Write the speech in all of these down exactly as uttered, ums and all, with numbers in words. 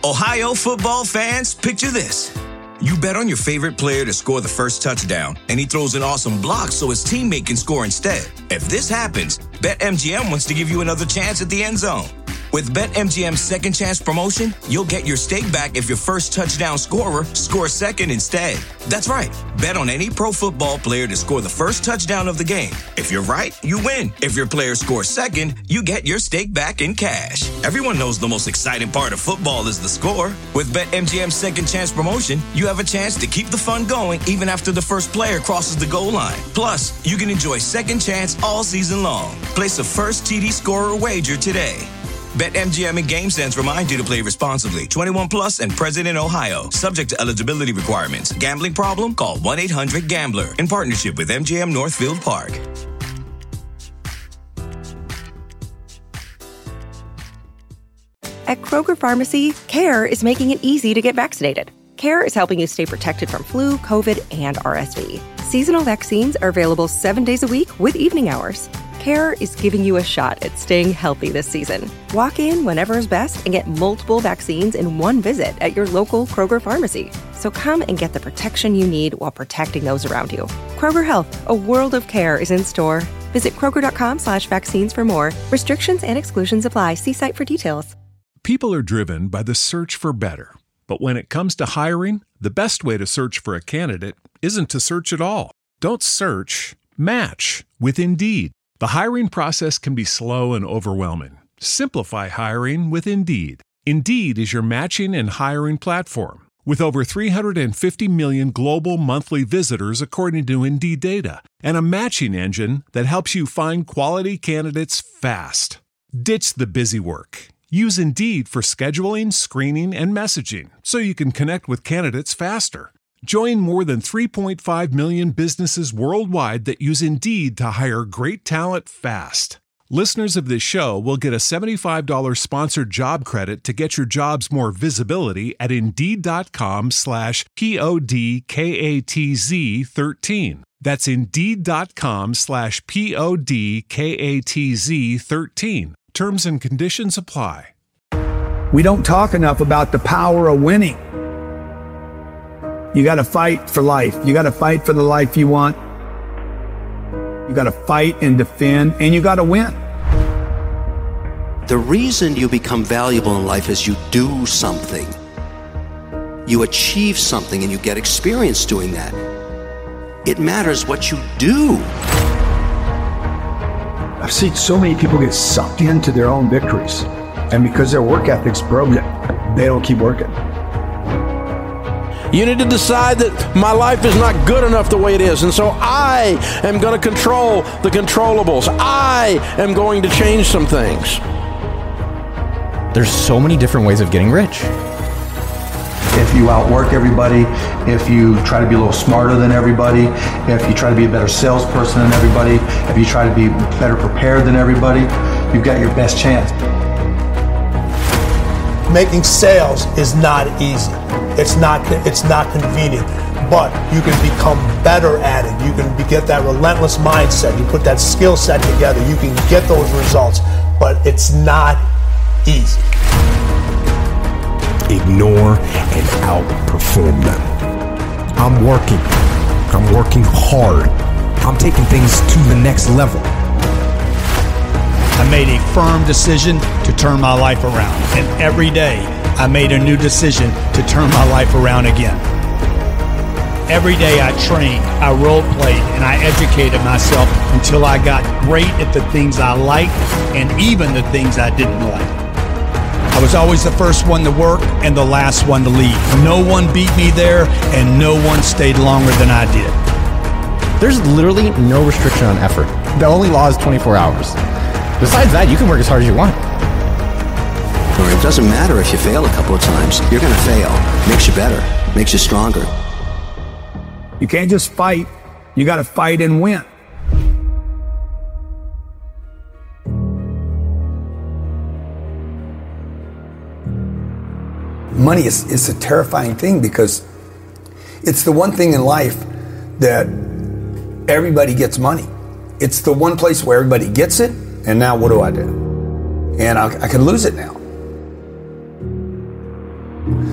Ohio football fans, picture this. You bet on your favorite player to score the first touchdown, and he throws an awesome block so his teammate can score instead. If this happens, BetMGM wants to give you another chance at the end zone. With BetMGM's Second Chance promotion, you'll get your stake back if your first touchdown scorer scores second instead. That's right. Bet on any pro football player to score the first touchdown of the game. If you're right, you win. If your player scores second, you get your stake back in cash. Everyone knows the most exciting part of football is the score. With BetMGM's Second Chance promotion, you have a chance to keep the fun going even after the first player crosses the goal line. Plus, you can enjoy Second Chance all season long. Place a first T D scorer wager today. BetMGM and GameSense remind you to play responsibly. twenty-one plus and present in Ohio. Subject to eligibility requirements. Gambling problem? Call one eight hundred gambler. In partnership with M G M Northfield Park. At Kroger Pharmacy, CARE is making it easy to get vaccinated. CARE is helping you stay protected from flu, COVID, and R S V. Seasonal vaccines are available seven days a week with evening hours. CARE is giving you a shot at staying healthy this season. Walk in whenever is best and get multiple vaccines in one visit at your local Kroger pharmacy. So come and get the protection you need while protecting those around you. Kroger Health, a world of care is in store. Visit Kroger.com slash vaccines for more. Restrictions and exclusions apply. See site for details. People are driven by the search for better. But when it comes to hiring, the best way to search for a candidate isn't to search at all. Don't search, match with Indeed. The hiring process can be slow and overwhelming. Simplify hiring with Indeed. Indeed is your matching and hiring platform. With over three hundred fifty million global monthly visitors according to Indeed data, and a matching engine that helps you find quality candidates fast. Ditch the busy work. Use Indeed for scheduling, screening, and messaging so you can connect with candidates faster. Join more than three point five million businesses worldwide that use Indeed to hire great talent fast. Listeners of this show will get a seventy-five dollars sponsored job credit to get your jobs more visibility at Indeed.com slash P-O-D-K-A-T-Z 13. That's Indeed.com slash P-O-D-K-A-T-Z 13. Terms and conditions apply. We don't talk enough about the power of winning. You got to fight for life. You got to fight for the life you want. You got to fight and defend, and you got to win. The reason you become valuable in life is you do something. You achieve something and you get experience doing that. It matters what you do. I've seen so many people get sucked into their own victories. And because their work ethic's broken, they don't keep working. You need to decide that my life is not good enough the way it is, and so I am going to control the controllables. I am going to change some things. There's so many different ways of getting rich. If you outwork everybody, if you try to be a little smarter than everybody, if you try to be a better salesperson than everybody, if you try to be better prepared than everybody, you've got your best chance. Making sales is not easy. It's not it's not convenient, but you can become better at it. You can be, get that relentless mindset. You put that skill set together. You can get those results, but it's not easy. Ignore and outperform them. I'm working. I'm working hard. I'm taking things to the next level. I made a firm decision to turn my life around. And every day, I made a new decision to turn my life around again. Every day I trained, I role-played, and I educated myself until I got great at the things I liked and even the things I didn't like. I was always the first one to work and the last one to leave. No one beat me there, and no one stayed longer than I did. There's literally no restriction on effort. The only law is twenty-four hours. Besides that, you can work as hard as you want. It doesn't matter if you fail a couple of times. You're going to fail. Makes you better. Makes you stronger. You can't just fight. You got to fight and win. Money is, is a terrifying thing because it's the one thing in life that everybody gets money. It's the one place where everybody gets it, and now what do I do? And I, I can lose it now.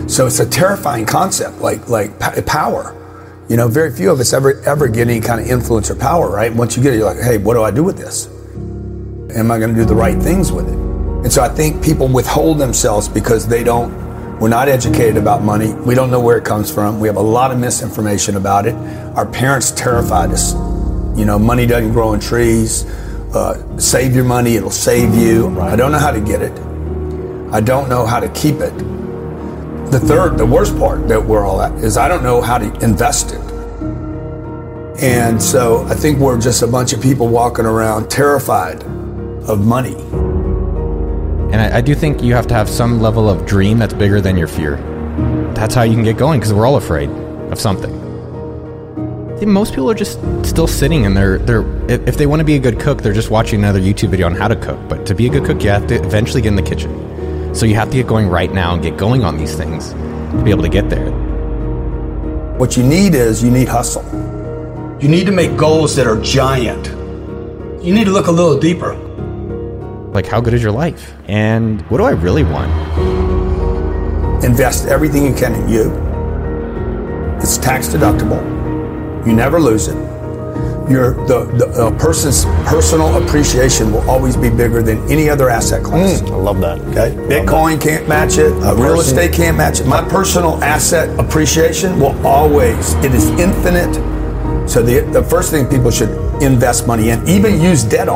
So it's a terrifying concept, like like p- power. You know, very few of us ever ever get any kind of influence or power, right? Once you get it, you're like, hey, what do I do with this? Am I going to do the right things with it? And so I think people withhold themselves because they don't, we're not educated about money. We don't know where it comes from. We have a lot of misinformation about it. Our parents terrified us. You know, money doesn't grow in trees. Uh, save your money, it'll save you. Right. I don't know how to get it. I don't know how to keep it. The third, the worst part that we're all at is I don't know how to invest it. And so I think we're just a bunch of people walking around terrified of money. And I, I do think you have to have some level of dream that's bigger than your fear. That's how you can get going, because we're all afraid of something. I think most people are just still sitting and they're, they're, if they want to be a good cook, they're just watching another YouTube video on how to cook. But to be a good cook, you have to eventually get in the kitchen. So you have to get going right now and get going on these things to be able to get there. What you need is you need hustle. You need to make goals that are giant. You need to look a little deeper. Like, how good is your life? And what do I really want? Invest everything you can in you. It's tax deductible. You never lose it. Your the, the uh, person's personal appreciation will always be bigger than any other asset class. Mm, I love that. Okay, Bitcoin can't match it. Uh, real estate can't match it. My personal asset appreciation will always. It is infinite. So the the first thing people should invest money in, even use debt on.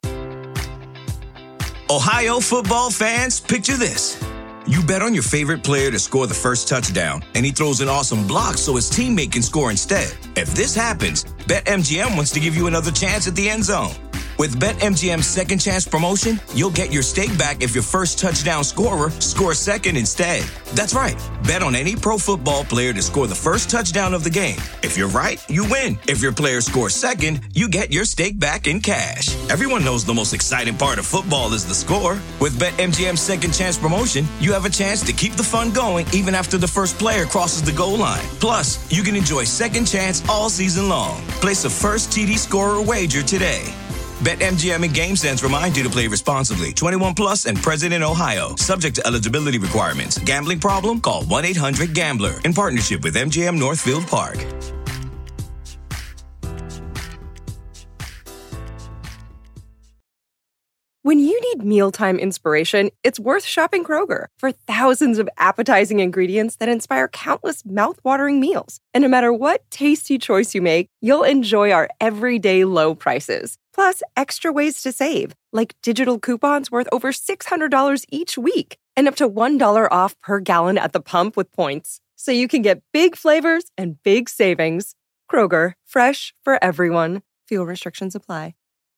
Ohio football fans, picture this. You bet on your favorite player to score the first touchdown, and he throws an awesome block so his teammate can score instead. If this happens, BetMGM wants to give you another chance at the end zone. With BetMGM's Second Chance promotion, you'll get your stake back if your first touchdown scorer scores second instead. That's right. Bet on any pro football player to score the first touchdown of the game. If you're right, you win. If your player scores second, you get your stake back in cash. Everyone knows the most exciting part of football is the score. With BetMGM's Second Chance promotion, you have a chance to keep the fun going even after the first player crosses the goal line. Plus, you can enjoy Second Chance all season long. Place a first T D scorer wager today. BetMGM and GameSense remind you to play responsibly. twenty-one plus and present in Ohio. Subject to eligibility requirements. Gambling problem? Call one eight hundred gambler. In partnership with M G M Northfield Park. When you need mealtime inspiration, it's worth shopping Kroger for thousands of appetizing ingredients that inspire countless mouth-watering meals. And no matter what tasty choice you make, you'll enjoy our everyday low prices. Plus, extra ways to save, like digital coupons worth over six hundred dollars each week and up to one dollar off per gallon at the pump with points. So you can get big flavors and big savings. Kroger, fresh for everyone. Fuel restrictions apply.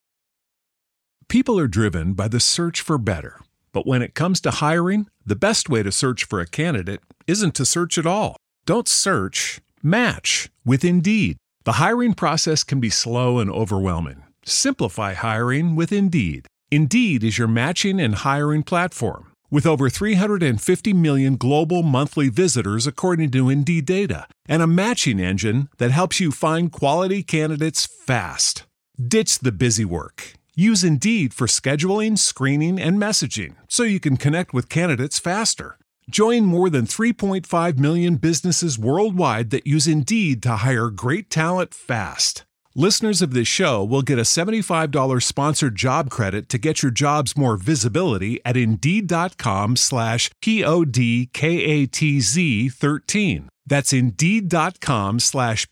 People are driven by the search for better. But when it comes to hiring, the best way to search for a candidate isn't to search at all. Don't search, match with Indeed. The hiring process can be slow and overwhelming. Simplify hiring with Indeed. Indeed is your matching and hiring platform. With over three hundred fifty million global monthly visitors according to Indeed data, and a matching engine that helps you find quality candidates fast. Ditch the busy work. Use Indeed for scheduling, screening, and messaging so you can connect with candidates faster. Join more than three point five million businesses worldwide that use Indeed to hire great talent fast. Listeners of this show will get a seventy-five dollars sponsored job credit to get your jobs more visibility at Indeed.com slash P-O-D-K-A-T-Z 13. That's Indeed.com slash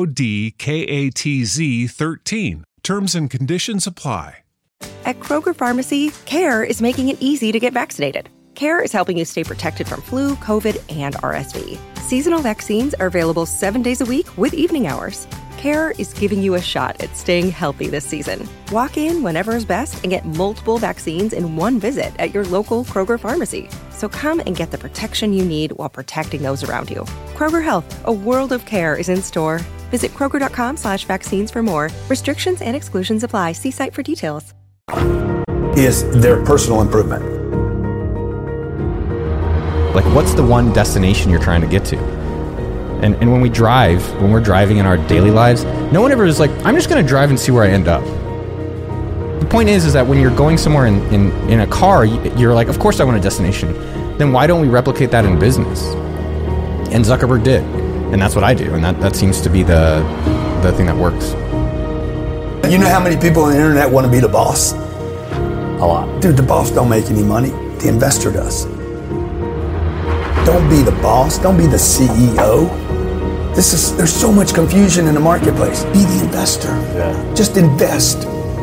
P-O-D-K-A-T-Z 13. Terms and conditions apply. At Kroger Pharmacy, CARE is making it easy to get vaccinated. CARE is helping you stay protected from flu, COVID, and R S V. Seasonal vaccines are available seven days a week with evening hours. CARE is giving you a shot at staying healthy this season. Walk in whenever is best and get multiple vaccines in one visit at your local Kroger pharmacy. So come and get the protection you need while protecting those around you. Kroger Health, a world of care is in store. Visit Kroger.com slash vaccines for more. Restrictions and exclusions apply. See site for details. Is their personal improvement. Like, what's the one destination you're trying to get to? And and when we drive, when we're driving in our daily lives, no one ever is like, I'm just going to drive and see where I end up. The point is, is that when you're going somewhere in, in, in a car, you're like, of course I want a destination. Then why don't we replicate that in business? And Zuckerberg did. And that's what I do. And that, that seems to be the the thing that works. You know how many people on the internet want to be the boss? A lot. Dude, the boss don't make any money. The investor does. Don't be the boss. Don't be the C E O. This is, there's so much confusion in the marketplace. Be the investor. Yeah. Just invest.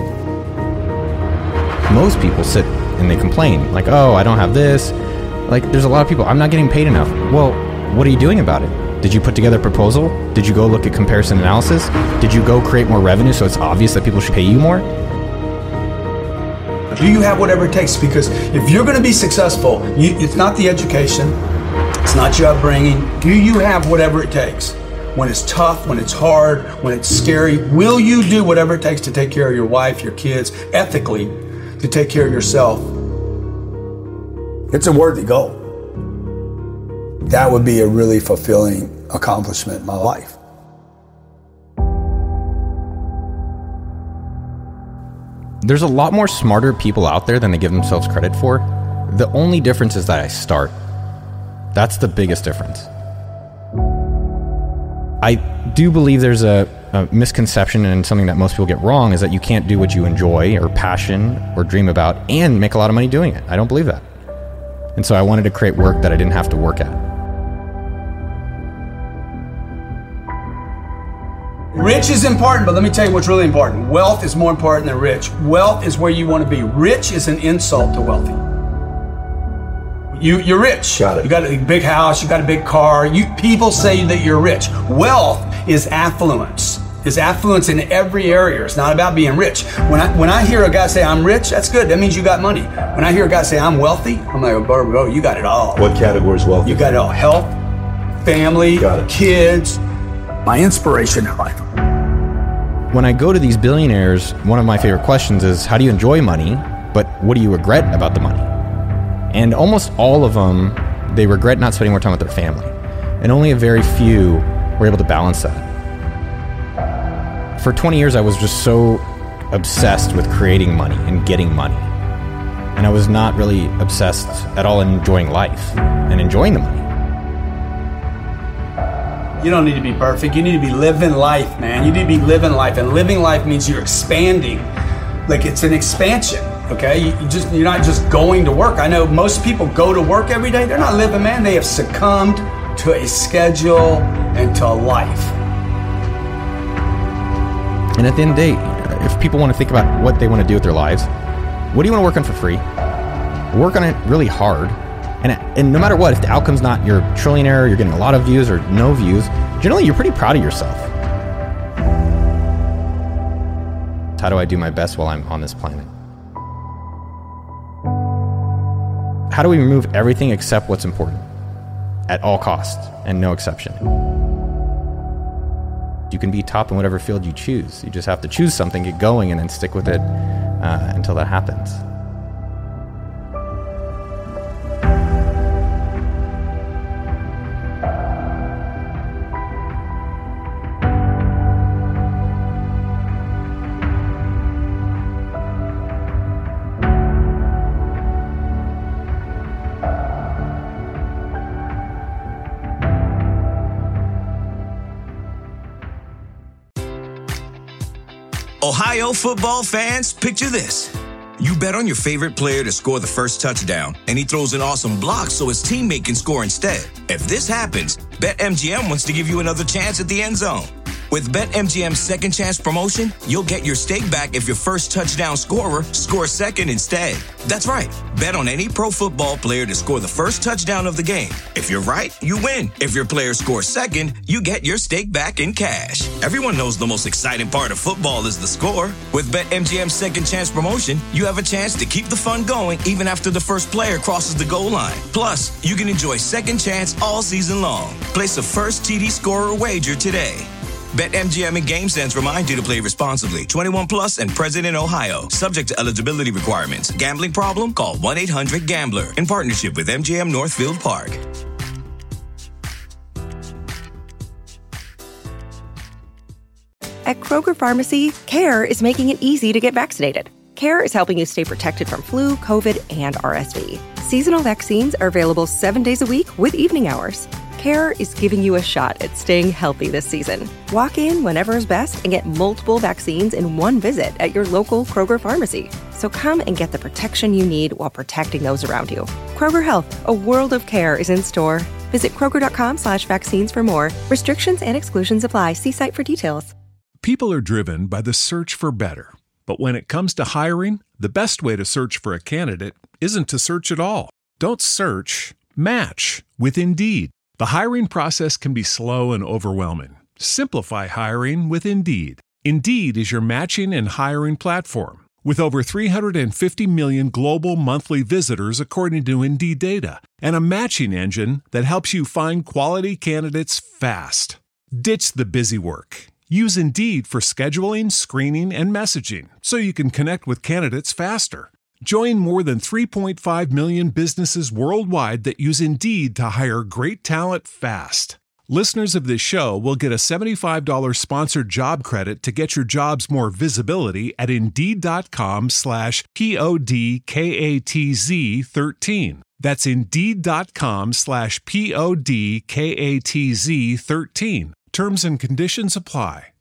Most people sit and they complain, like, oh, I don't have this. Like, there's a lot of people, I'm not getting paid enough. Well, what are you doing about it? Did you put together a proposal? Did you go look at comparison analysis? Did you go create more revenue so it's obvious that people should pay you more? Do you have whatever it takes? Because if you're going to be successful, you, it's not the education, it's not your upbringing. Do you have whatever it takes? When it's tough, when it's hard, when it's scary, will you do whatever it takes to take care of your wife, your kids, ethically, to take care of yourself? It's a worthy goal. That would be a really fulfilling accomplishment in my life. There's a lot more smarter people out there than they give themselves credit for. The only difference is that I start. That's the biggest difference. I do believe there's a, a misconception, and something that most people get wrong is that you can't do what you enjoy or passion or dream about and make a lot of money doing it. I don't believe that. And so I wanted to create work that I didn't have to work at. Rich is important, but let me tell you what's really important. Wealth is more important than rich. Wealth is where you want to be. Rich is an insult to wealthy. You, you're rich. Got it. You got a big house, you got a big car. You, people say that you're rich. Wealth is affluence. Is affluence in every area. It's not about being rich. When I when I hear a guy say, I'm rich, that's good. That means you got money. When I hear a guy say, I'm wealthy, I'm like, oh, bro, bro, you got it all. What category is wealthy? You got it all. Health, family, kids. My inspiration in life. When I go to these billionaires, one of my favorite questions is, how do you enjoy money, but what do you regret about the money? And almost all of them, they regret not spending more time with their family. And only a very few were able to balance that. For twenty years, I was just so obsessed with creating money and getting money. And I was not really obsessed at all in enjoying life and enjoying the money. You don't need to be perfect. You need to be living life, man. You need to be living life. And living life means you're expanding. Like, it's an expansion, okay? You, you just, you're not just going to work. I know most people go to work every day. They're not living, man. They have succumbed to a schedule and to a life. And at the end of the day, if people want to think about what they want to do with their lives, what do you want to work on for free? Work on it really hard. And, and no matter what, if the outcome's not you're a trillionaire, you're getting a lot of views or no views, generally you're pretty proud of yourself. How do I do my best while I'm on this planet? How do we remove everything except what's important at all costs and no exception? You can be top in whatever field you choose. You just have to choose something, get going, and then stick with it uh, until that happens. Ohio football fans, picture this. You bet on your favorite player to score the first touchdown, and he throws an awesome block so his teammate can score instead. If this happens, BetMGM wants to give you another chance at the end zone. With BetMGM's Second Chance promotion, you'll get your stake back if your first touchdown scorer scores second instead. That's right. Bet on any pro football player to score the first touchdown of the game. If you're right, you win. If your player scores second, you get your stake back in cash. Everyone knows the most exciting part of football is the score. With BetMGM's Second Chance promotion, you have a chance to keep the fun going even after the first player crosses the goal line. Plus, you can enjoy Second Chance all season long. Place a first T D scorer wager today. BetMGM and GameSense remind you to play responsibly. twenty-one plus and present in Ohio. Subject to eligibility requirements. Gambling problem? Call one eight hundred gambler. In partnership with M G M Northfield Park. At Kroger Pharmacy, CARE is making it easy to get vaccinated. CARE is helping you stay protected from flu, COVID, and R S V. Seasonal vaccines are available seven days a week with evening hours. Care is giving you a shot at staying healthy this season. Walk in whenever is best and get multiple vaccines in one visit at your local Kroger pharmacy. So come and get the protection you need while protecting those around you. Kroger Health, a world of care is in store. Visit Kroger.com slash vaccines for more. Restrictions and exclusions apply. See site for details. People are driven by the search for better. But when it comes to hiring, the best way to search for a candidate isn't to search at all. Don't search, match with Indeed. The hiring process can be slow and overwhelming. Simplify hiring with Indeed. Indeed is your matching and hiring platform. With over three hundred fifty million global monthly visitors according to Indeed data, and a matching engine that helps you find quality candidates fast. Ditch the busy work. Use Indeed for scheduling, screening, and messaging so you can connect with candidates faster. Join more than three point five million businesses worldwide that use Indeed to hire great talent fast. Listeners of this show will get a seventy-five dollars sponsored job credit to get your jobs more visibility at Indeed.com slash P-O-D-K-A-T-Z 13. That's Indeed.com slash P-O-D-K-A-T-Z 13. Terms and conditions apply.